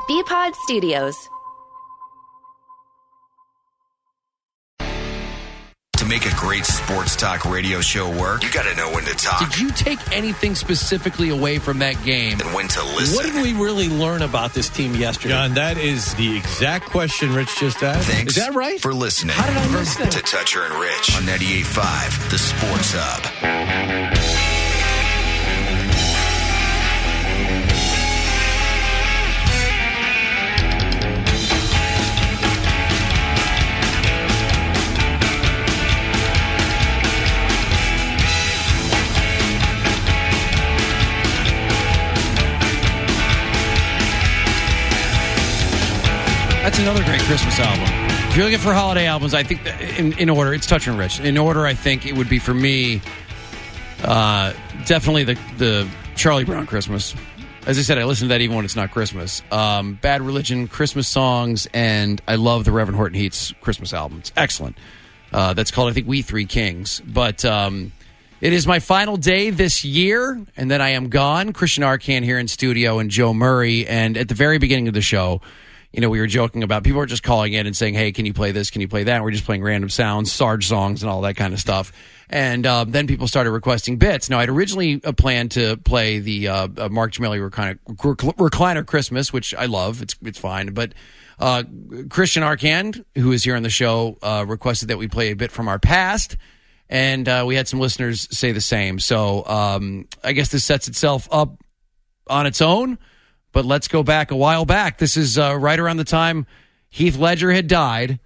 BPod Studios. To make a great sports talk radio show work, you got to know when to talk. Did you take anything specifically away from that game? And when to listen. What did we really learn about this team yesterday? John, that is the exact question Rich just asked. Thanks Is that right? for listening. How did I miss that? To Toucher and Rich on 98.5, The Sports Hub. That's another great Christmas album. If you're looking for holiday albums, I think in order, it's Toucher and Rich. In order, I think it would be for me, definitely the Charlie Brown Christmas. As I said, I listen to that even when it's not Christmas. Bad Religion, Christmas songs, and I love the Reverend Horton Heat's Christmas album. It's excellent. That's called, I think, We Three Kings. But it is my final day this year, and then I am gone. Christian Arcand here in studio and Joe Murray. And at the very beginning of the show, you know, we were joking about people are just calling in and saying, hey, can you play this? Can you play that? And we're just playing random sounds, Sarge songs, and all that kind of stuff. And then people started requesting bits. Now, I'd originally planned to play the Mark Gemelli Recliner Christmas, which I love. It's fine. But Christian Arcand, who is here on the show, requested that we play a bit from our past. And we had some listeners say the same. So I guess this sets itself up on its own. But let's go back a while back. This is right around the time Heath Ledger had died.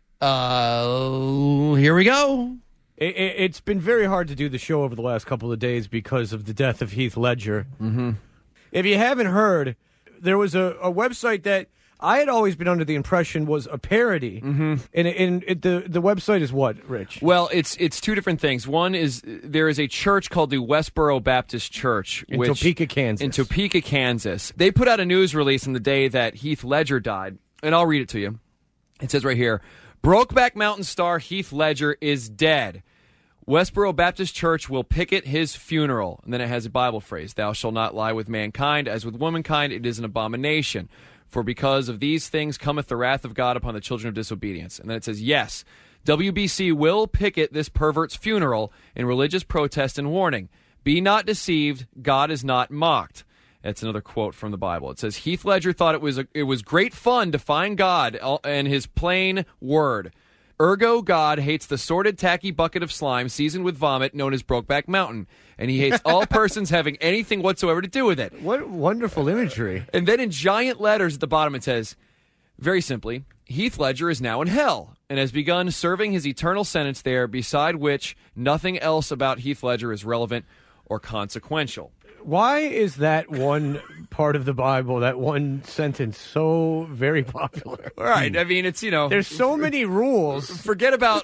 Here we go. It's been very hard to do the show over the last couple of days because of the death of Heath Ledger. Mm-hmm. If you haven't heard, there was a website that I had always been under the impression was a parody. Mm-hmm. And the website is what, Rich? Well, it's two different things. One is there is a church called the Westboro Baptist Church. In Topeka, Kansas. In Topeka, Kansas. They put out a news release on the day that Heath Ledger died, and I'll read it to you. It says right here, Brokeback Mountain star Heath Ledger is dead. Westboro Baptist Church will picket his funeral. And then it has a Bible phrase, thou shalt not lie with mankind, as with womankind it is an abomination. For because of these things cometh the wrath of God upon the children of disobedience. And then it says, yes, WBC will picket this pervert's funeral in religious protest and warning. Be not deceived, God is not mocked. That's another quote from the Bible. It says, Heath Ledger thought it was great fun to find God and his plain word. Ergo, God hates the sordid, tacky bucket of slime seasoned with vomit known as Brokeback Mountain, and he hates all persons having anything whatsoever to do with it. What wonderful imagery. And then in giant letters at the bottom it says, very simply, Heath Ledger is now in hell and has begun serving his eternal sentence there, beside which nothing else about Heath Ledger is relevant or consequential. Why is that one part of the Bible, that one sentence, so very popular? Right. I mean, it's, there's so many rules. Forget about,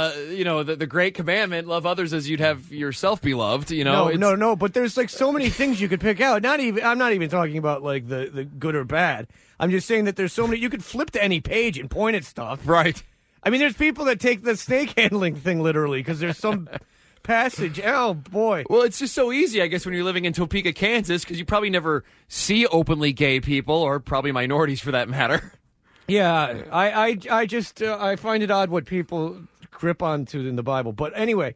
the great commandment, love others as you'd have yourself be loved, No, but there's like so many things you could pick out. I'm not even talking about like the good or bad. I'm just saying that there's so many, you could flip to any page and point at stuff. Right. I mean, there's people that take the snake handling thing literally because there's some passage. Oh, boy. Well, it's just so easy, I guess, when you're living in Topeka, Kansas, because you probably never see openly gay people, or probably minorities for that matter. Yeah, I just I find it odd what people grip onto in the Bible. But anyway,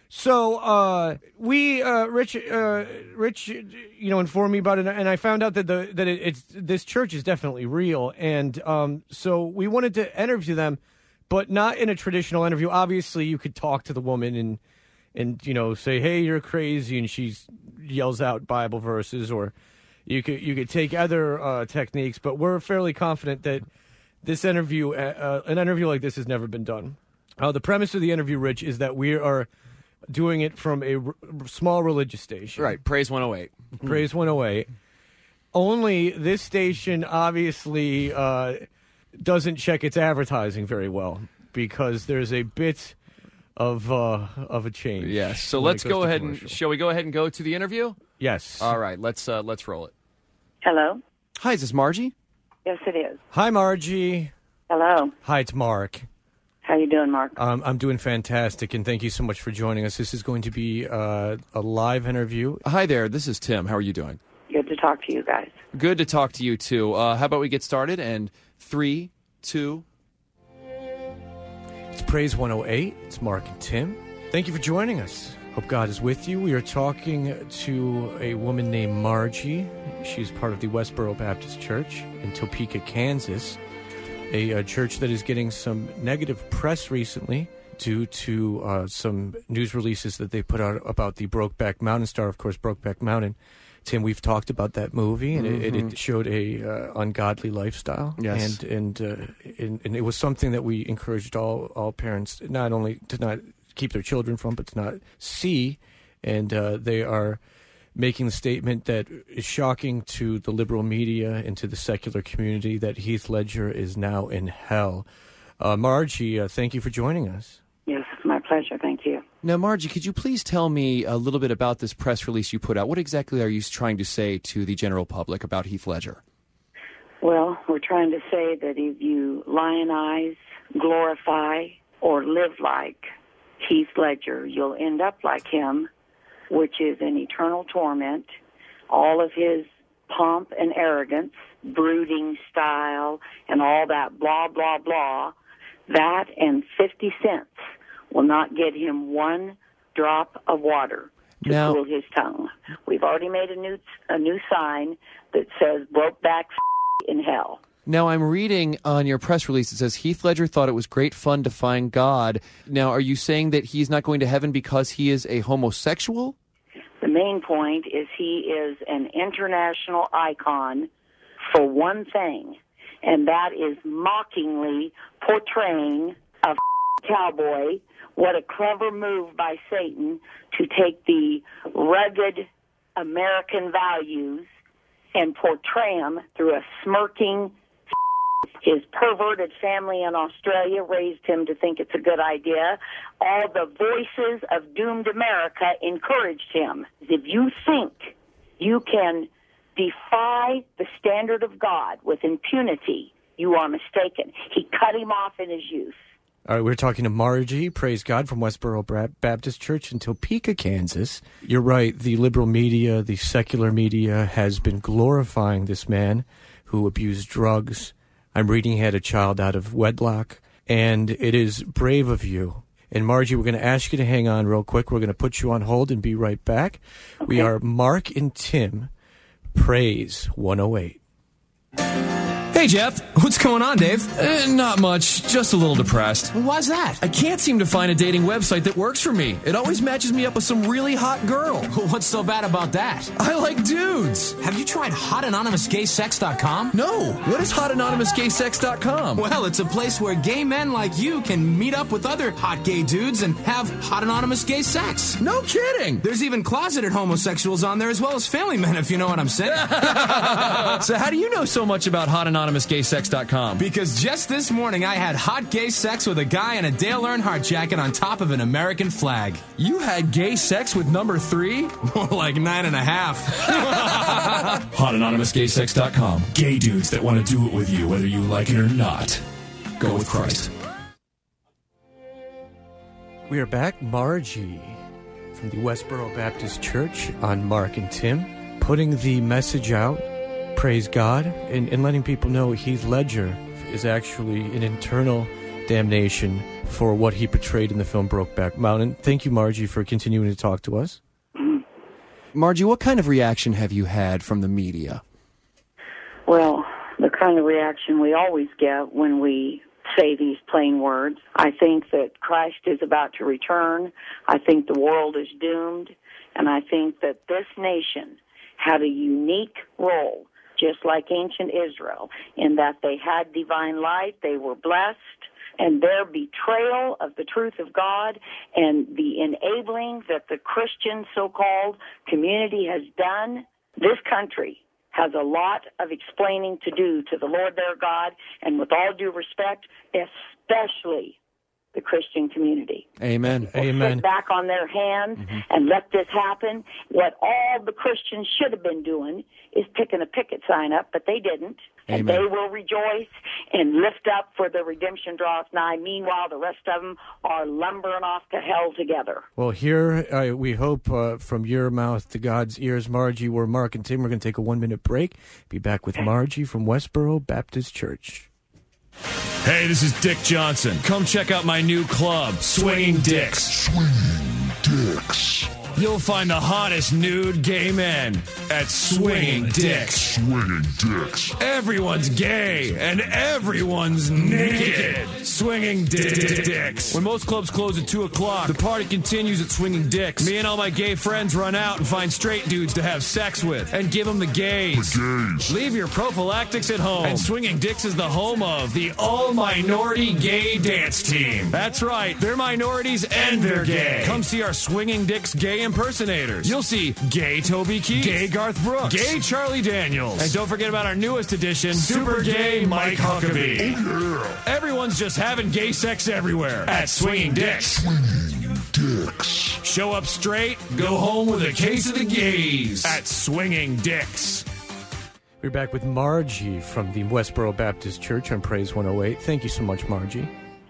so Rich informed me about it, and I found out that this church is definitely real, and so we wanted to interview them, but not in a traditional interview. Obviously, you could talk to the woman and say, hey, you're crazy, and she yells out Bible verses, or you could take other techniques, but we're fairly confident that this interview, an interview like this has never been done. The premise of the interview, Rich, is that we are doing it from a small religious station. Right, Praise 108. Praise 108. Only this station obviously doesn't check its advertising very well, because there's a bit of a change. Yes. So let's go ahead and shall we go ahead and go to the interview? Yes. All right. Let's roll it. Hello. Hi, is this Margie? Yes, it is. Hi, Margie. Hello. Hi, it's Mark. How you doing, Mark? I'm doing fantastic, and thank you so much for joining us. This is going to be a live interview. Hi there. This is Tim. How are you doing? Good to talk to you guys. Good to talk to you, too. How about we get started? And 3, 2... It's Praise 108. It's Mark and Tim. Thank you for joining us. Hope God is with you. We are talking to a woman named Margie. She's part of the Westboro Baptist Church in Topeka, Kansas, a church that is getting some negative press recently due to some news releases that they put out about the Brokeback Mountain star. Of course, Brokeback Mountain. Tim, we've talked about that movie, and it showed a ungodly lifestyle. Yes. And it was something that we encouraged all parents not only to not keep their children from, but to not see. And they are making the statement that is shocking to the liberal media and to the secular community that Heath Ledger is now in hell. Margie, thank you for joining us. Yes, it's my pleasure. Thank you. Now, Margie, could you please tell me a little bit about this press release you put out? What exactly are you trying to say to the general public about Heath Ledger? Well, we're trying to say that if you lionize, glorify, or live like Heath Ledger, you'll end up like him, which is in eternal torment. All of his pomp and arrogance, brooding style, and all that blah, blah, blah, that and 50 cents will not get him one drop of water to cool his tongue. We've already made a new sign that says Brokeback in hell. Now, I'm reading on your press release, it says Heath Ledger thought it was great fun to find God. Now, are you saying that he's not going to heaven because he is a homosexual? The main point is he is an international icon for one thing, and that is mockingly portraying a cowboy. What a clever move by Satan to take the rugged American values and portray them through a smirking. His perverted family in Australia raised him to think it's a good idea. All the voices of doomed America encouraged him. If you think you can defy the standard of God with impunity, you are mistaken. He cut him off in his youth. All right, we're talking to Margie, praise God, from Westboro Baptist Church in Topeka, Kansas. You're right, the liberal media, the secular media has been glorifying this man who abused drugs. I'm reading he had a child out of wedlock, and it is brave of you. And Margie, we're going to ask you to hang on real quick. We're going to put you on hold and be right back. Okay. We are Mark and Tim, Praise 108. Hey, Jeff. What's going on, Dave? Not much. Just a little depressed. Why's that? I can't seem to find a dating website that works for me. It always matches me up with some really hot girl. What's so bad about that? I like dudes. Have you tried hotanonymousgaysex.com? No. What is hotanonymousgaysex.com? Well, it's a place where gay men like you can meet up with other hot gay dudes and have hot anonymous gay sex. No kidding. There's even closeted homosexuals on there as well as family men, if you know what I'm saying. So how do you know so much about hotanonymousgaysex.com? Because just this morning I had hot gay sex with a guy in a Dale Earnhardt jacket on top of an American flag. You had gay sex with number 3? More like 9.5. hotanonymousgaysex.com. Gay dudes that want to do it with you, whether you like it or not. Go with Christ. We are back. Margie from the Westboro Baptist Church on Mark and Tim, putting the message out, praise God, and letting people know Heath Ledger is actually in eternal damnation for what he portrayed in the film Brokeback Mountain. Thank you, Margie, for continuing to talk to us. Margie, what kind of reaction have you had from the media? Well, the kind of reaction we always get when we say these plain words. I think that Christ is about to return. I think the world is doomed. And I think that this nation had a unique role, just like ancient Israel, in that they had divine light, they were blessed, and their betrayal of the truth of God and the enabling that the Christian so-called community has done, this country has a lot of explaining to do to the Lord their God, and with all due respect, especially the Christian community. Amen. Amen. Sit back on their hands and let this happen. What all the Christians should have been doing is picking a picket sign up, but they didn't. And Amen. they will rejoice and lift up for the redemption draweth nigh. Meanwhile, the rest of them are lumbering off to hell together. Well, here we hope from your mouth to God's ears, Margie. We're Mark and Tim. We're going to take a 1-minute break. Be back with Margie from Westboro Baptist Church. Hey, this is Dick Johnson. Come check out my new club, Swinging Dicks. Swinging Dicks. You'll find the hottest nude gay men at Swinging Dicks. Swinging Dicks. Everyone's gay and everyone's naked. Swinging Dicks. When most clubs close at 2 o'clock, the party continues at Swinging Dicks. Me and all my gay friends run out and find straight dudes to have sex with and give them the gays. Leave your prophylactics at home. And Swinging Dicks is the home of the all-minority gay dance team. That's right, they're minorities and they're gay. Come see our Swinging Dicks gay impersonators. You'll see gay Toby Keith, gay Garth Brooks, gay Charlie Daniels, and don't forget about our newest addition, super gay Mike Huckabee. Oh, yeah. Everyone's just having gay sex everywhere at Swinging Dicks. Swinging Dicks. Show up straight, go home with a case of the gays at Swinging Dicks. We're back with Margie from the Westboro Baptist Church on Praise 108. Thank you so much, Margie.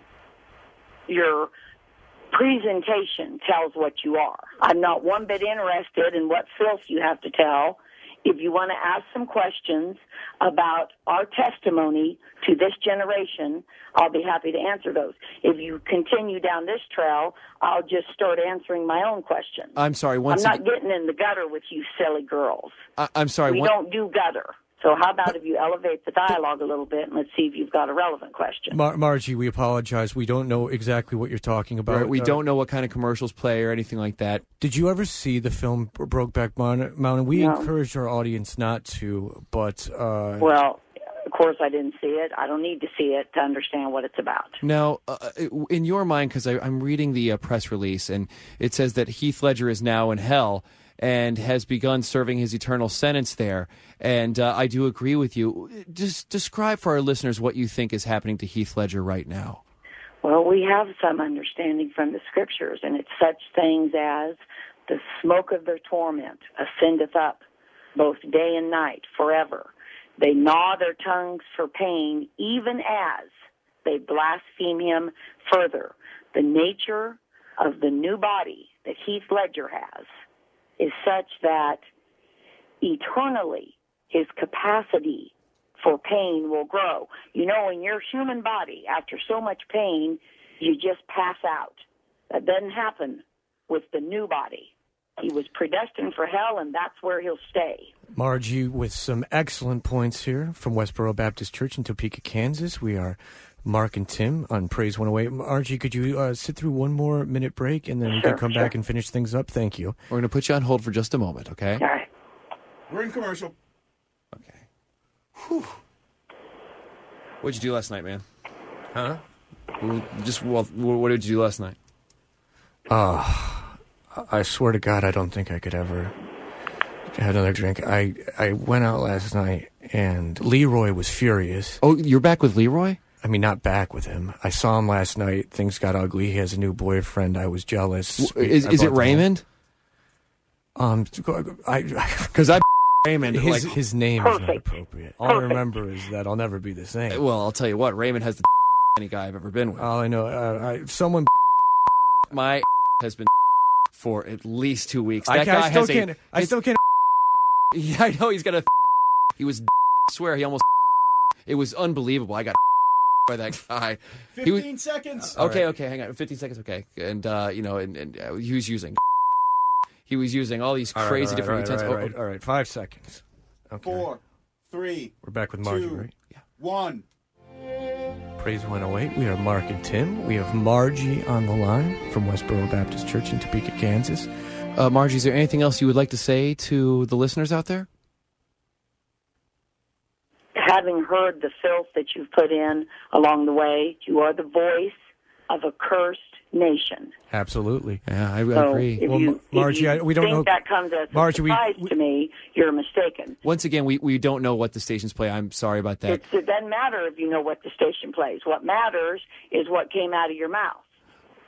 Your presentation tells what you are. I'm not one bit interested in what filth you have to tell. If you want to ask some questions about our testimony to this generation, I'll be happy to answer those. If you continue down this trail, I'll just start answering my own questions. I'm sorry. I'm not getting in the gutter with you silly girls. I'm sorry. We don't do gutter. So how about if you elevate the dialogue a little bit and let's see if you've got a relevant question. Margie, we apologize. We don't know exactly what you're talking about. Right, we don't know what kind of commercials play or anything like that. Did you ever see the film Brokeback Mountain? We No. encouraged our audience not to, but... Well, of course I didn't see it. I don't need to see it to understand what it's about. Now, in your mind, because I'm reading the press release, and it says that Heath Ledger is now in hell and has begun serving his eternal sentence there. And I do agree with you. Just describe for our listeners what you think is happening to Heath Ledger right now. Well, we have some understanding from the Scriptures, and it's such things as the smoke of their torment ascendeth up both day and night forever. They gnaw their tongues for pain, even as they blaspheme him further. The nature of the new body that Heath Ledger has is such that eternally his capacity for pain will grow. You know, in your human body, after so much pain, you just pass out. That doesn't happen with the new body. He was predestined for hell, and that's where he'll stay. Margie, with some excellent points here from Westboro Baptist Church in Topeka, Kansas. We are Mark and Tim on Praise 108. Margie, could you sit through one more minute break, and then we can come back and finish things up? Thank you. We're going to put you on hold for just a moment, okay? All right. We're in commercial. Okay. Whew. What'd you do last night, man? Huh? What did you do last night? I swear to God, I don't think I could ever have another drink. I went out last night, and Leroy was furious. Oh, you're back with Leroy? I mean, not back with him. I saw him last night. Things got ugly. He has a new boyfriend. I was jealous. Is it Raymond? Because Raymond. His name is not appropriate. All I remember is that I'll never be the same. Well, I'll tell you what. Raymond has the any guy I've ever been with. All I know, someone. My has been for at least 2 weeks. I That guy still has can't. I still can't. Yeah, I know he's got a. He was. I swear he almost. It was unbelievable. I got by that guy. 15 seconds. Okay, hang on. 15 seconds, okay. And he was using. He was using all these crazy different utensils. All right, 5 seconds. Okay. 4, 3. We're back with Margie, 2, right? Yeah. 1. Praise 108. We are Mark and Tim. We have Margie on the line from Westboro Baptist Church in Topeka, Kansas. Margie, is there anything else you would like to say to the listeners out there? Having heard the filth that you've put in along the way, you are the voice of a cursed nation. Absolutely. Yeah, I So agree. if you Margie, we don't think know. that comes as a surprise to me, you're mistaken. Once again, we don't know what the stations play. I'm sorry about that. It doesn't matter if you know what the station plays. What matters is what came out of your mouth.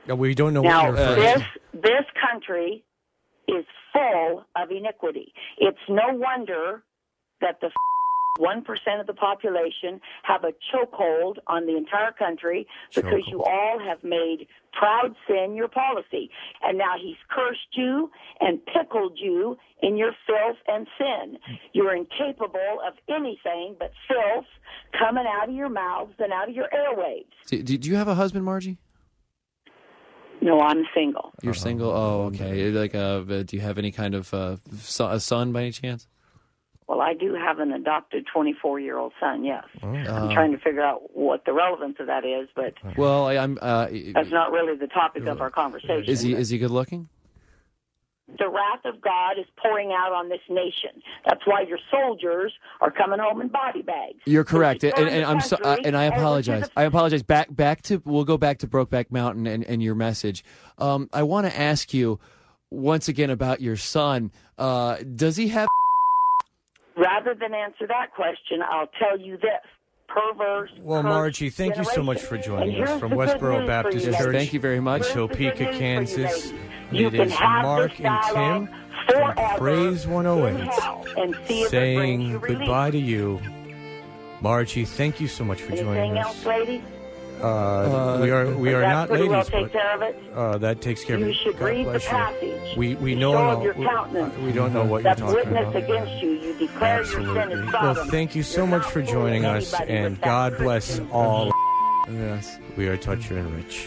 We don't know Now, what you're referring to. this country is full of iniquity. It's no wonder that the 1% of the population have a chokehold on the entire country because you all have made proud sin your policy. And now he's cursed you and pickled you in your filth and sin. You're incapable of anything but filth coming out of your mouths and out of your airwaves. Do you have a husband, Margie? No, I'm single. You're single? Oh, okay. Like, do you have any kind of a son by any chance? Well, I do have an adopted 24-year-old son, yes. I'm Oh. trying to figure out what the relevance of that is, but Well, I'm. that's not really the topic of our conversation. Is he good looking? The wrath of God is pouring out on this nation. That's why your soldiers are coming home in body bags. You're correct, They and burn the I'm so, country and I over to apologize. the- I apologize. Back to we'll go back to Brokeback Mountain and your message. I want to ask you once again about your son. Does he have? Rather than answer that question, I'll tell you this. Perverse. Well, cursed Margie, thank you so much for generation. joining And us here's from the good Westboro news Baptist for you, Church. ladies. Thank you very much. Here's the good Topeka, news for you, Kansas. ladies. You It can is have Mark this and dialogue Tim forever from Praise in 108 hell and see if it brings saying you relief. goodbye to you. Margie, thank you so much for joining Anything us. else, ladies? We are Does that not pretty well ladies, take but care of it? that takes care of You it. should God read the bless you. passage. We The know show no, of your countenance. we don't know what you're That talking witness about. against you. You declare your sin Absolutely. is Well, Sodom. thank you so You're much not for fooling joining us, anybody and with that God bless Christian all. Yes. We are Toucher and Rich.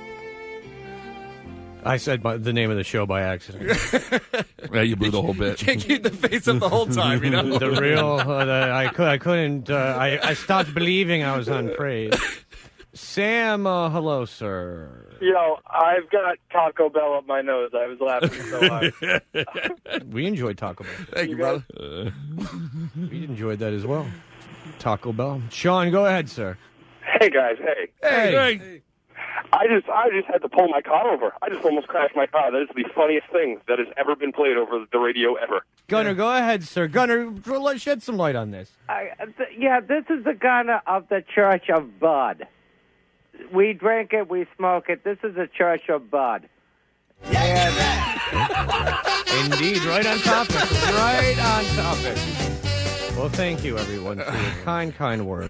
I said the name of the show by accident. Yeah, you blew the whole bit. Can't keep the face up the whole time, you know. The real, I couldn't. I stopped believing I was on Praise. Sam, hello, sir. Yo, I've got Taco Bell up my nose. I was laughing so hard. We enjoyed Taco Bell. Thank you, brother. We enjoyed that as well. Taco Bell. Sean, go ahead, sir. Hey guys, hey. Hey. I just had to pull my car over. I just almost crashed my car. That is the funniest thing that has ever been played over the radio ever. Gunner, go ahead, sir. Gunner, let's shed some light on this. This is the Gunner of the Church of Bud. We drink it, we smoke it. This is the Church of Bud. Indeed, right on topic. Right on topic. Well, thank you, everyone, for your kind words.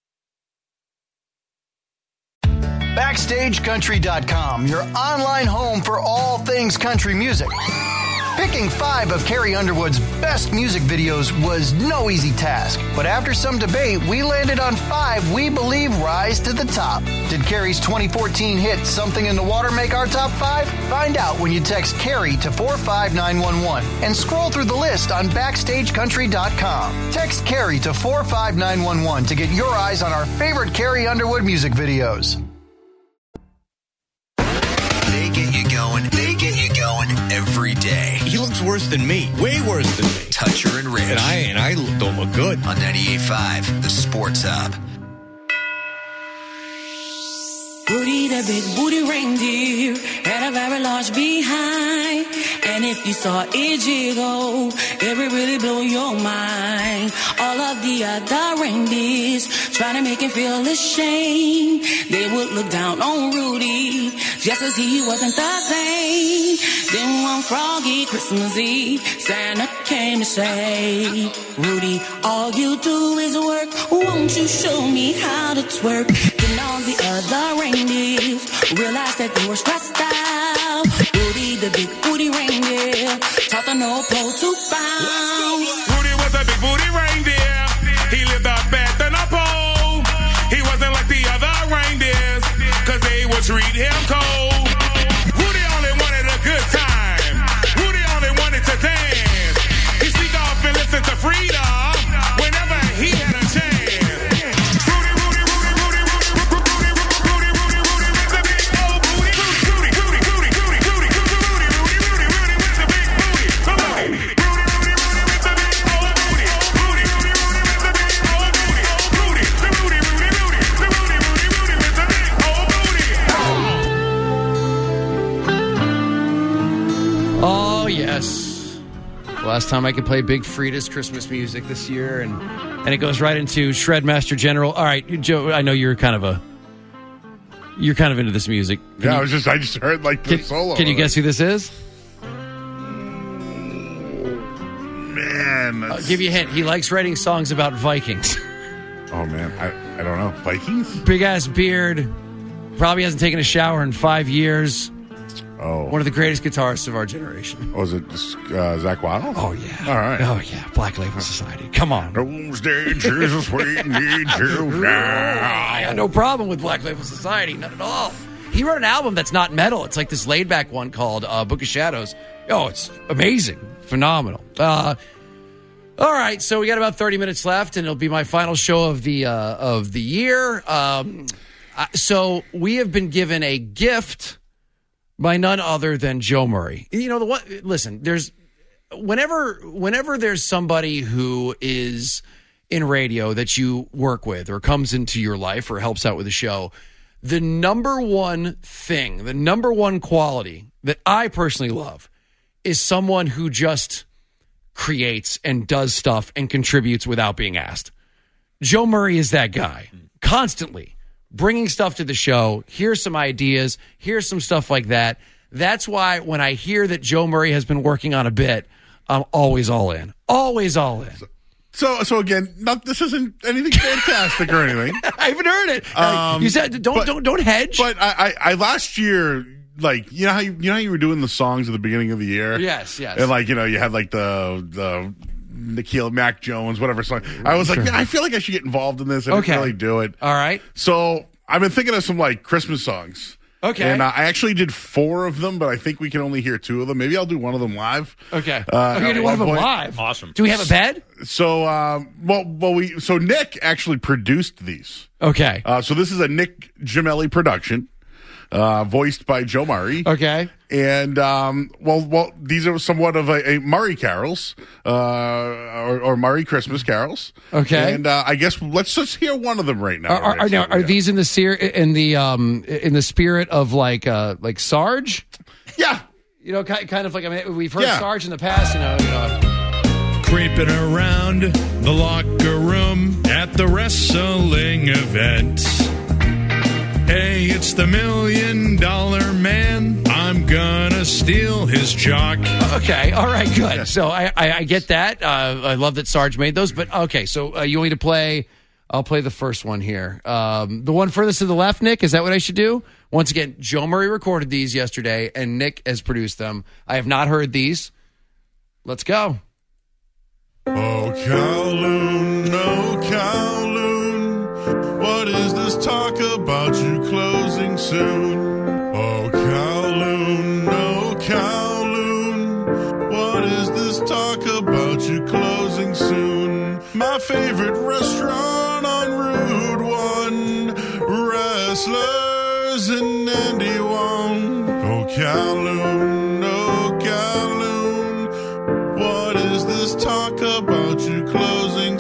BackstageCountry.com, your online home for all things country music. Picking 5 of Carrie Underwood's best music videos was no easy task, but after some debate, we landed on 5 we believe rise to the top. Did Carrie's 2014 hit Something in the Water make our top 5? Find out when you text Carrie to 45911 and scroll through the list on BackstageCountry.com. Text Carrie to 45911 to get your eyes on our favorite Carrie Underwood music videos. They get you going every day. He looks worse than me. Way worse than me. Toucher and Rich. And I don't look good. On 98.5, the Sports Hub. Rudy the big booty reindeer had a very large behind. And if you saw it jiggle, it would really blow your mind. All of the other reindeers trying to make him feel ashamed. They would look down on Rudy just as he wasn't the same. Then one froggy Christmas Eve, Santa came to say, Rudy, all you do is work. Won't you show me how to twerk? Then all the other reindeers realized that they were stressed out. Rudy, the big booty reindeer, taught the North Pole to bounce. Rudy was a big booty reindeer. He lived up at the North Pole. He wasn't like the other reindeers, cause they would treat him cold. Rudy only wanted a good time. Rudy only wanted to dance. He sneak off and listen to Frida whenever he had a chance. Oh, yes. Last time I could play Big Frida's Christmas music this year, and it goes right into Shredmaster General. All right, Joe, I know you're kind of You're kind of into this music. I just heard like the solo. Can you guess who this is? Man, I'll give you a hint. He likes writing songs about Vikings. Oh man, I don't know. Vikings? Big ass beard. Probably hasn't taken a shower in 5 years. Oh. One of the greatest guitarists of our generation. Oh, is it Zach Wild? Oh, yeah. All right. Oh, yeah. Black Label Society. Come on. Doomsday Jesus, we need you now. I got no problem with Black Label Society. None at all. He wrote an album that's not metal. It's like this laid-back one called Book of Shadows. Oh, it's amazing. Phenomenal. All right, so we got about 30 minutes left, and it'll be my final show of the year. So we have been given a gift by none other than Joe Murray. You know, listen, there's whenever there's somebody who is in radio that you work with or comes into your life or helps out with the show, the number one thing, the number one quality that I personally love is someone who just creates and does stuff and contributes without being asked. Joe Murray is that guy, constantly bringing stuff to the show. Here's some ideas. Here's some stuff like that. That's why when I hear that Joe Murray has been working on a bit, I'm always all in. Always all in. So again, this isn't anything fantastic or anything. I haven't heard it. You said don't hedge. But I last year, like you know how you were doing the songs at the beginning of the year. Yes. And like you had like the Nikhil Mac Jones, whatever song. I was like, man, I feel like I should get involved in this. I didn't really do it. All right. So I've been thinking of some like Christmas songs. Okay. And I actually did 4 of them, but I think we can only hear 2 of them. Maybe I'll do one of them live. Okay. You're going to do one of them live? Awesome. Do we have a bed? So, so Nick actually produced these. Okay. So this is a Nick Gemelli production, voiced by Joe Murray. Okay. And, these are somewhat of a Murray carols, or Murray Christmas carols. Okay. And, I guess let's just hear one of them right now. Are these in the spirit of like Sarge? Yeah. You know, kind of like, I mean, we've heard Sarge in the past, you know. Creeping around the locker room at the wrestling event. Hey, it's the $1 Million Man. I'm gonna steal his jock. Okay, all right, good. So I get that. I love that Sarge made those. But okay, so you want me to play? I'll play the first one here. The one furthest to the left, Nick. Is that what I should do? Once again, Joe Murray recorded these yesterday, and Nick has produced them. I have not heard these. Let's go. Oh, Kowloon, oh, Kowloon, what is this talk about you closing soon? Oh, Kowloon, oh, Kowloon, what is this talk about you closing soon? My favorite restaurant on Route 1, Wrestlers in Andy Wong. Oh, Kowloon, oh, Kowloon, what is this talk about you closing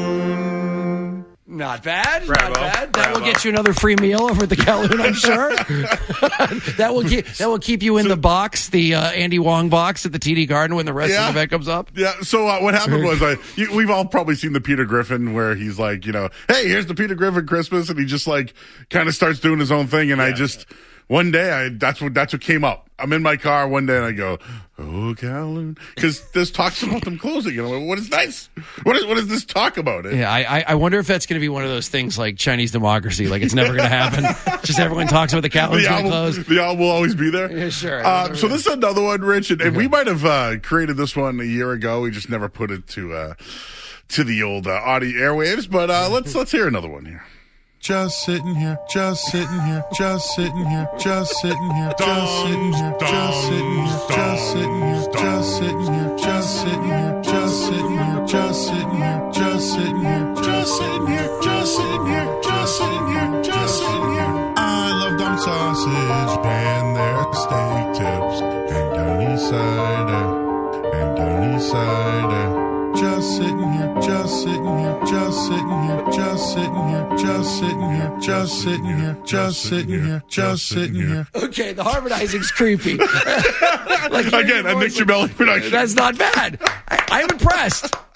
soon? Not bad. Bravo. Not bad. That Bravo. will get you another free meal over at the Kowloon, I'm sure. that will keep you in the box, the Andy Wong box at the TD Garden when the rest of the event comes up. Yeah. So what happened was, we've all probably seen the Peter Griffin where he's like, hey, here's the Peter Griffin Christmas, and he just like kind of starts doing his own thing, and one day that's what came up. I'm in my car one day and I go, oh, Kowloon, because there's talks about them closing. And I'm like, what is nice? What is this talk about it? Yeah, I wonder if that's going to be one of those things like Chinese democracy, like it's never going to happen. Just everyone talks about the Kowloon's going to close. The album will always be there. Yeah, sure. So this is another one, Rich, and we might have created this one a year ago. We just never put it to the old audio airwaves. But let's hear another one here. Just sitting here, just sitting here, just sitting here, just sitting here, just sitting here, just sitting here, just sitting here, just sitting here, just sitting here, just sitting here, just sitting here, just sitting here, just sitting here, just sitting here, just sitting here, just sitting here. I love dumb sausage, pan their steak tips, and Donny cider, and Donny cider. Just sitting here, just sitting here, just sitting here, just sitting here, just sitting here, just sitting here, just sitting here, just sitting here. Okay, the harmonizing's creepy. Again, a Nick Gemelli production. That's not bad. I'm impressed.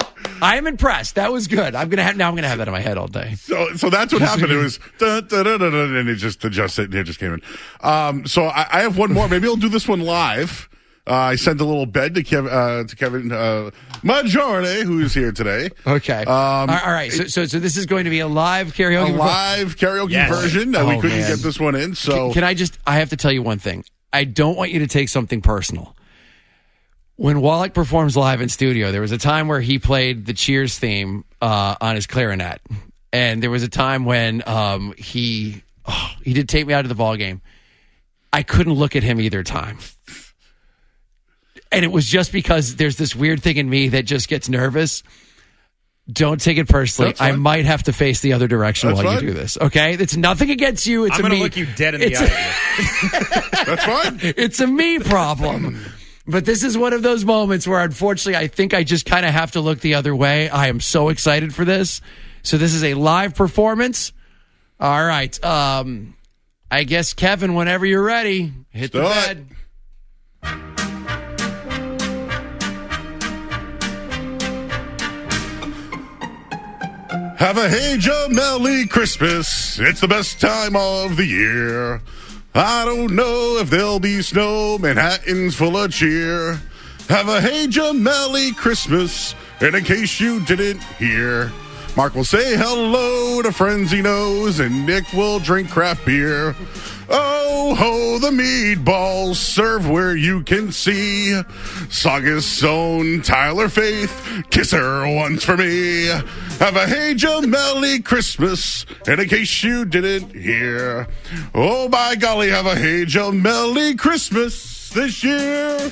I am impressed. That was good. I'm gonna have that in my head all day. So that's what happened. It was and it just sitting here just came in. So I have one more. Maybe I'll do this one live. I sent a little bed to Kevin Majority, who is here today. Okay. All right. So this is going to be a live karaoke version. We couldn't get this one in. So can I have to tell you one thing. I don't want you to take something personal. When Wallach performs live in studio, there was a time where he played the Cheers theme on his clarinet, and there was a time when he did Take Me Out of the Ball Game. I couldn't look at him either time. And it was just because there's this weird thing in me that just gets nervous. Don't take it personally. I might have to face the other direction while you do this. Okay? It's nothing against you. It's I'm going to look you dead in the eye. That's fine. It's a me problem. But this is one of those moments where, unfortunately, I think I just kind of have to look the other way. I am so excited for this. So this is a live performance. All right. I guess, Kevin, whenever you're ready, hit the bed. Have a hey Jamelly Christmas. It's the best time of the year. I don't know if there'll be snow. Manhattan's full of cheer. Have a hey Jamelly Christmas. And in case you didn't hear, Mark will say hello to friends he knows, and Nick will drink craft beer. Oh ho, the meatballs serve where you can see. Saugus' own Tyler Faith, kiss her once for me. Have a hey Jamelly Christmas, and in case you didn't hear, oh by golly, have a hey Jamelly Christmas this year.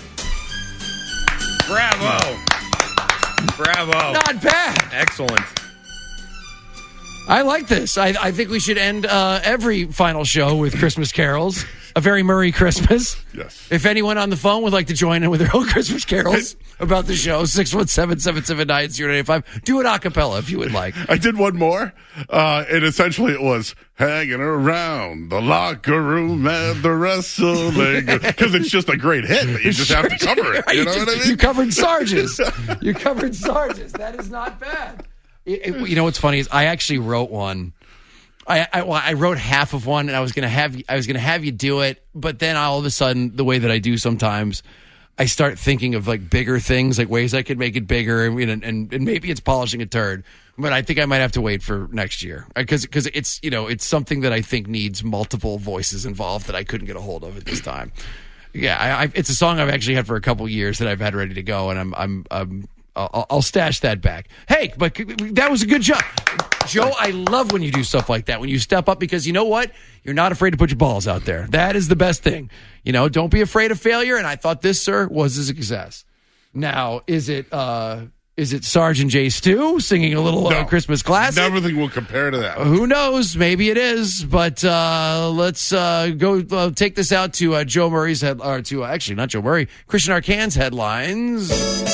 Bravo. Not bad. Excellent. I like this. I think we should end every final show with Christmas carols. A very Murray Christmas. Yes. If anyone on the phone would like to join in with their own Christmas carols about the show, 617-779-0885. Do it a cappella if you would like. I did one more, and essentially it was hanging around the locker room at the wrestling, because it's just a great hit, but you just have to cover it. You know what I mean? You covered Sarges. That is not bad. You know what's funny is I actually wrote one. I wrote half of one, and I was gonna have you do it, but then all of a sudden, the way that I do sometimes, I start thinking of like bigger things, like ways I could make it bigger, and maybe it's polishing a turd. But I think I might have to wait for next year because it's it's something that I think needs multiple voices involved that I couldn't get a hold of at this time. Yeah, it's a song I've actually had for a couple years that I've had ready to go, and I'll stash that back. Hey, but that was a good job. Joe, I love when you do stuff like that, when you step up, because you know what? You're not afraid to put your balls out there. That is the best thing. Don't be afraid of failure, and I thought this, sir, was a success. Now, is it Sergeant J. Stu singing a little Christmas classic? Nothing will compare to that. Who knows? Maybe it is, but let's go take this out to Joe Murray's actually not Joe Murray, Christian Arcan's headlines.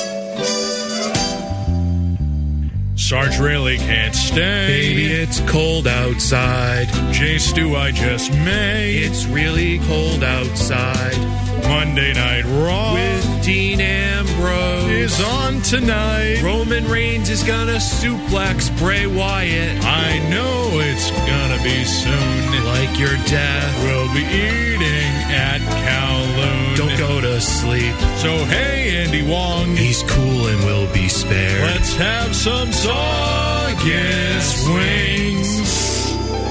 Sarge really can't stay. Baby, it's cold outside. J. Stu, I just made. It's really cold outside. Monday Night Raw with Dean Ambrose is on tonight. Roman Reigns is gonna suplex Bray Wyatt. I know it's gonna be soon. Like your death. We'll be eating at Kowloon. Don't go to sleep. So hey, Andy Wong. He's cool and will be spared. Let's have some Saugus wings.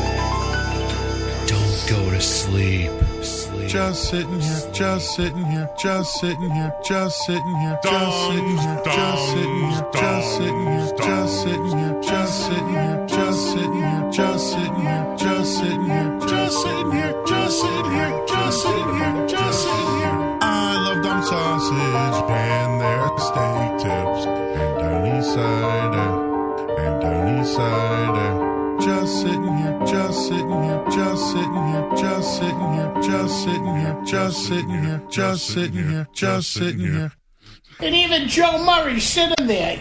Don't go to sleep. Just sitting here, just sitting here, just sitting here, just sitting here, just sitting here, just sitting here, just sitting here, just sitting here, just sitting here, just sitting here, just sitting here, just sitting here, just sitting here, just sitting here, just sitting here, just sitting here. I love dumb sausage and their steak tips and Downy cider and Downy cider. Just sitting here, just sitting here, just sitting here, just sitting here, just sitting here, just sitting here, just sitting here, just sitting here. And even Joe Murray sitting there.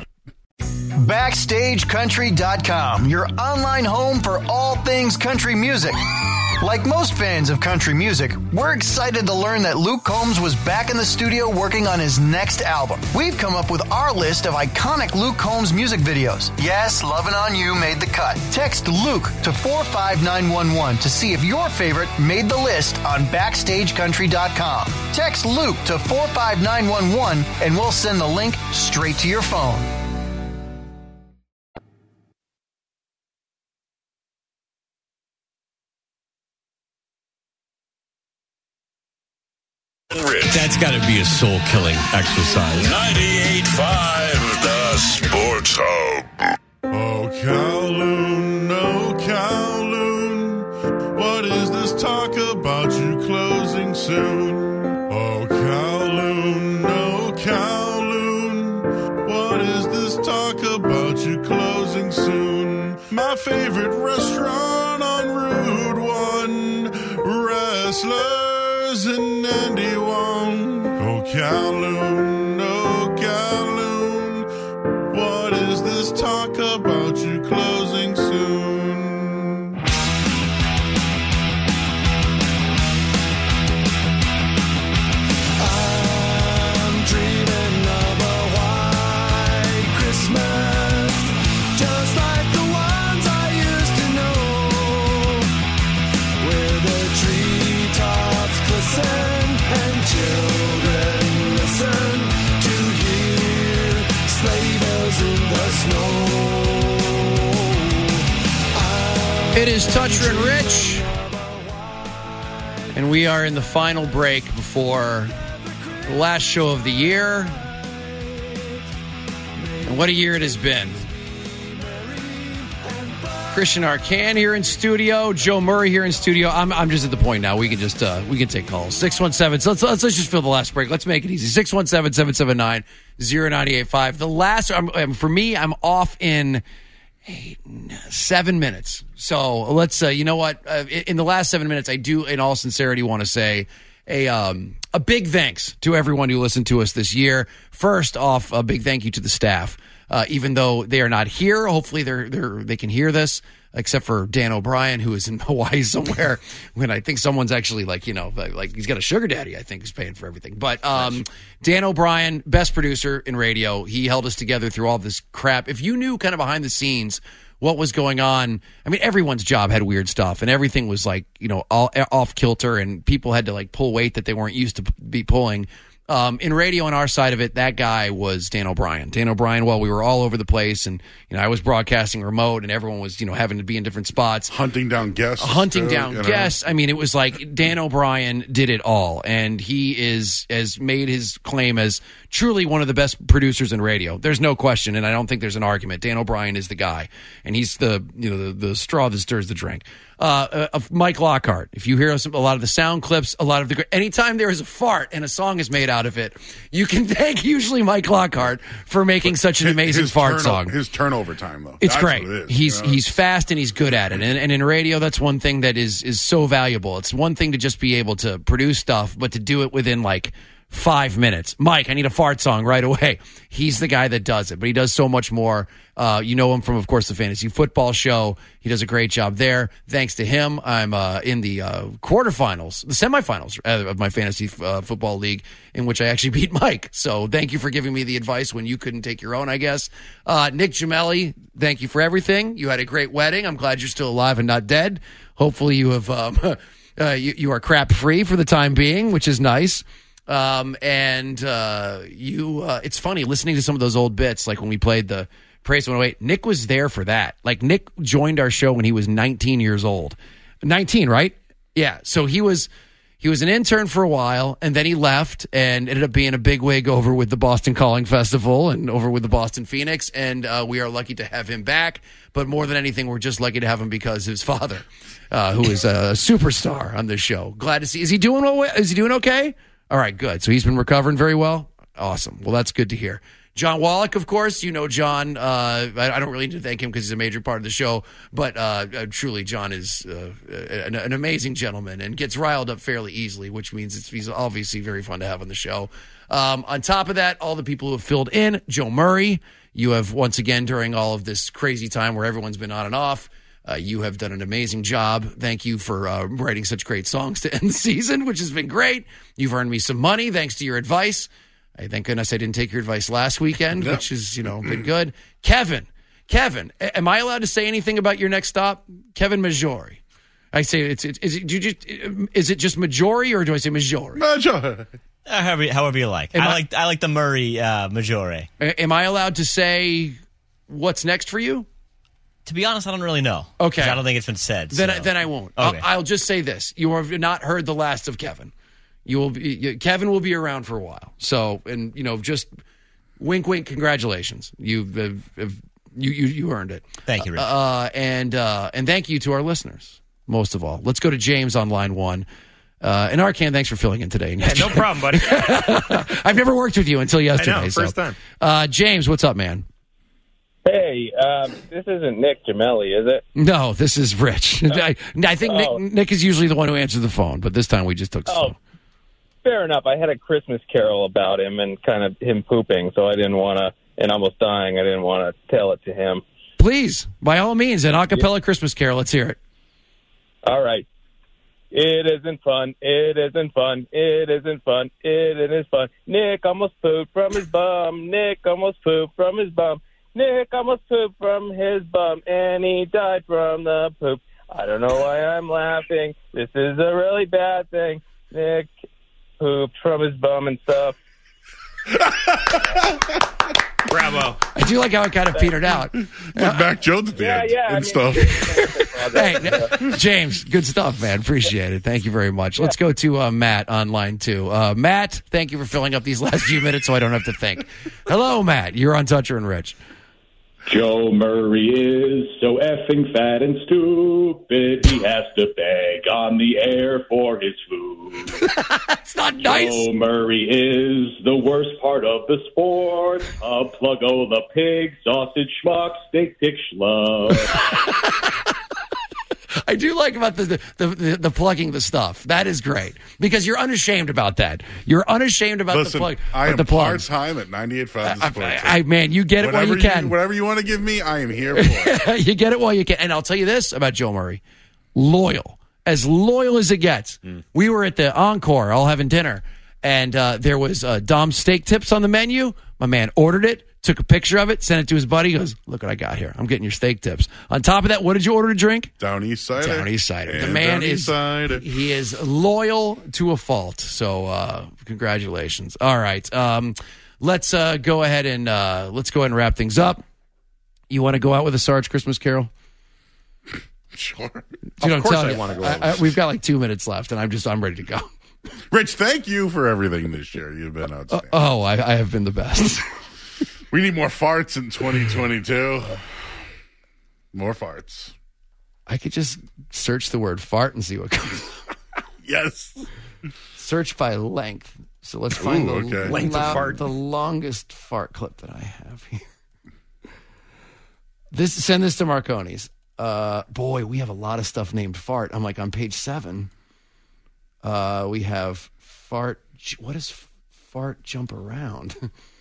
BackstageCountry.com, your online home for all things country music. Like most fans of country music, we're excited to learn that Luke Combs was back in the studio working on his next album. We've come up with our list of iconic Luke Combs music videos. Yes, Lovin' On You made the cut. Text Luke to 45911 to see if your favorite made the list on BackstageCountry.com. Text Luke to 45911 and we'll send the link straight to your phone. That's got to be a soul-killing exercise. 98.5 The Sports Hub. Oh, Kowloon, oh, Kowloon, what is this talk about you closing soon? Oh, Kowloon, oh, Kowloon, what is this talk about you closing soon? My favorite restaurant on Route 1, Wrestlers in Andy Wong. Oh, Kowloon, oh, Kowloon, what is this talk about you closing soon? I'm dreaming of a white Christmas, just like the ones I used to know, where the treetops glisten and children listen to hear sleigh bells in the snow. It is Toucher and Rich, and we are in the final break before the last show of the year. And what a year it has been. Christian Arcan here in studio, Joe Murray here in studio. I'm just at the point now. We can just we can take calls. 617. So let's just fill the last break. Let's make it easy. 617-779-0985. The last for me, I'm off in 7 minutes. So let's you know what? In the last 7 minutes, I do, in all sincerity, want to say a big thanks to everyone who listened to us this year. First off, a big thank you to the staff. Even though they are not here, hopefully they can hear this, except for Dan O'Brien, who is in Hawaii somewhere. When I think someone's actually like he's got a sugar daddy, I think, who's paying for everything. But Dan O'Brien, best producer in radio, he held us together through all this crap. If you knew kind of behind the scenes what was going on, I mean, everyone's job had weird stuff, and everything was like, all off kilter, and people had to like pull weight that they weren't used to be pulling. In radio, on our side of it, that guy was Dan O'Brien. Dan O'Brien, while we were all over the place, and I was broadcasting remote, and everyone was having to be in different spots, hunting down guests. Guests. I mean, it was like Dan O'Brien did it all, and he has made his claim as truly one of the best producers in radio. There's no question, and I don't think there's an argument. Dan O'Brien is the guy, and he's the straw that stirs the drink. Of Mike Lockhart. If you hear a lot of the sound clips, anytime there is a fart and a song is made out of it, you can thank usually Mike Lockhart for making such an amazing fart song. His turnover time, though, it's that's great. What it is, he's fast and he's good at it. And in radio, that's one thing that is so valuable. It's one thing to just be able to produce stuff, but to do it within like 5 minutes. Mike, I need a fart song right away. He's the guy that does it, but he does so much more. You know him from, of course, the Fantasy Football Show. He does a great job there. Thanks to him, I'm in the quarterfinals, the semifinals of my Fantasy Football League, in which I actually beat Mike. So thank you for giving me the advice when you couldn't take your own, I guess. Nick Gemelli, thank you for everything. You had a great wedding. I'm glad you're still alive and not dead. Hopefully you have you are crap free for the time being, which is nice. It's funny listening to some of those old bits, like when we played the Praise 108. Nick was there for that. Like, Nick joined our show when he was 19 years old. 19, right? Yeah. So he was an intern for a while, and then he left and ended up being a bigwig over with the Boston Calling Festival and over with the Boston Phoenix. And we are lucky to have him back. But more than anything, we're just lucky to have him because his father, who is a superstar on this show. Glad to see. Is he doing okay? All right, good. So he's been recovering very well? Awesome. Well, that's good to hear. John Wallach, of course. You know John. I don't really need to thank him because he's a major part of the show, but truly John is an amazing gentleman and gets riled up fairly easily, which means he's obviously very fun to have on the show. On top of that, all the people who have filled in, Joe Murray, you have once again during all of this crazy time where everyone's been on and off, You have done an amazing job. Thank you for writing such great songs to end the season, which has been great. You've earned me some money thanks to your advice. Thank goodness I didn't take your advice last weekend, which has, been good. Kevin, am I allowed to say anything about your next stop? Kevin Maggiore. I say is it just Maggiore or do I say Maggiore? Maggiore. However you like. I like the Murray Maggiore. Am I allowed to say what's next for you? To be honest, I don't really know. Okay. I don't think it's been said. Then I won't. Okay. I'll just say this. You have not heard the last of Kevin. Kevin will be around for a while. So, and just wink, wink, congratulations. You earned it. Thank you, Rich. And thank you to our listeners, most of all. Let's go to James on line 1. And Arcan, thanks for filling in today. Yeah, no problem, buddy. I've never worked with you until yesterday. I know, first time. James, what's up, man? Hey, this isn't Nick Gemelli, is it? No, this is Rich. I think Nick is usually the one who answers the phone, but this time we just took the phone. Fair enough. I had a Christmas carol about him and kind of him pooping, so I didn't want to, and almost dying, I didn't want to tell it to him. Please, by all means, an a cappella Christmas carol. Let's hear it. All right. It isn't fun. It isn't fun. It isn't fun. It isn't fun. Nick almost pooped from his bum. Nick almost pooped from his bum. Nick almost pooped from his bum, and he died from the poop. I don't know why I'm laughing. This is a really bad thing. Nick pooped from his bum and stuff. Bravo. I do like how it kind of petered out. Mac Jones at the end and stuff. Hey, James, good stuff, man. Appreciate it. Thank you very much. Let's go to Matt on line 2. Matt, thank you for filling up these last few minutes so I don't have to think. Hello, Matt. You're on Toucher and Rich. Joe Murray is so effing fat and stupid, he has to beg on the air for his food. That's not nice. Joe Murray is the worst part of the sport. Pluggo the pig, sausage schmuck, steak dick schlub. I do like about the plugging the stuff. That is great because you're unashamed about that. You're unashamed about the plug. I am the plugs. part-time at 98.5. Man, you get it while you can. Whatever you want to give me, I am here for it. You get it while you can. And I'll tell you this about Joe Murray. Loyal. As loyal as it gets. We were at the Encore all having dinner, and there was Dom's steak tips on the menu. My man ordered it, took a picture of it, sent it to his buddy. He goes, look what I got here. I'm getting your steak tips. On top of that, what did you order to drink? Down East Cider. Down East Cider. The man he is loyal to a fault. So congratulations. All right. Let's go ahead and wrap things up. You want to go out with a Sarge Christmas Carol? Sure. Of course I want to go out. We've got like 2 minutes left, and I'm ready to go. Rich, thank you for everything this year. You've been outstanding. I have been the best. We need more farts in 2022. More farts. I could just search the word fart and see what comes up. Yes. Search by length. So let's find length of fart. The longest fart clip that I have here. Send this to Marconi's. Boy, we have a lot of stuff named fart. I'm like on page 7. We have fart. What does fart jump around?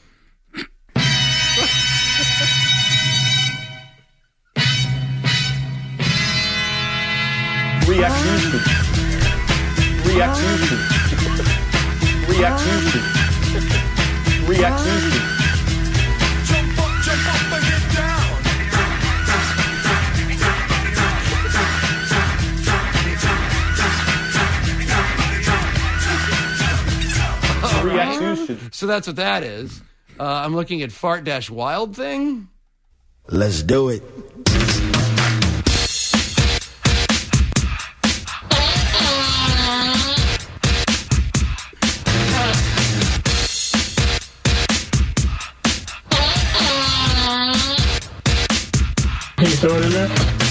Reaction. Jump up and get down. So that's what that is. I'm looking at fart-wild thing. Let's do it. Can you throw it in there?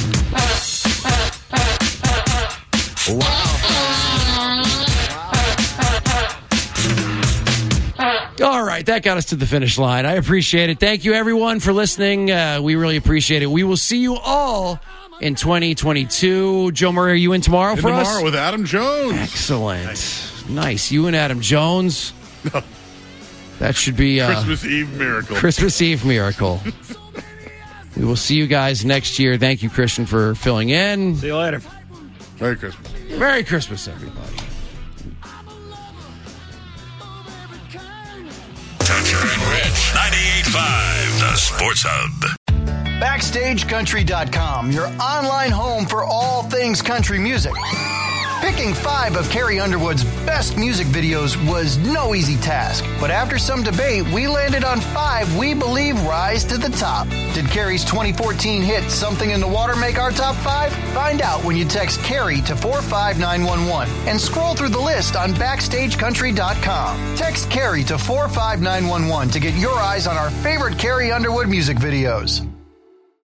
All right, that got us to the finish line. I appreciate it. Thank you, everyone, for listening. We really appreciate it. We will see you all in 2022. Joe Murray, are you in tomorrow for us? Tomorrow with Adam Jones. Excellent. Nice. You and Adam Jones. That should be Christmas Eve miracle. Christmas Eve miracle. We will see you guys next year. Thank you, Christian, for filling in. See you later. Merry Christmas. Merry Christmas, everybody. Toucher and Rich. 98.5, the Sports Hub. BackstageCountry.com, your online home for all things country music. Picking 5 of Carrie Underwood's best music videos was no easy task, but after some debate, we landed on 5 we believe rise to the top. Did Carrie's 2014 hit Something in the Water make our top 5? Find out when you text Carrie to 45911 and scroll through the list on BackstageCountry.com. Text Carrie to 45911 to get your eyes on our favorite Carrie Underwood music videos.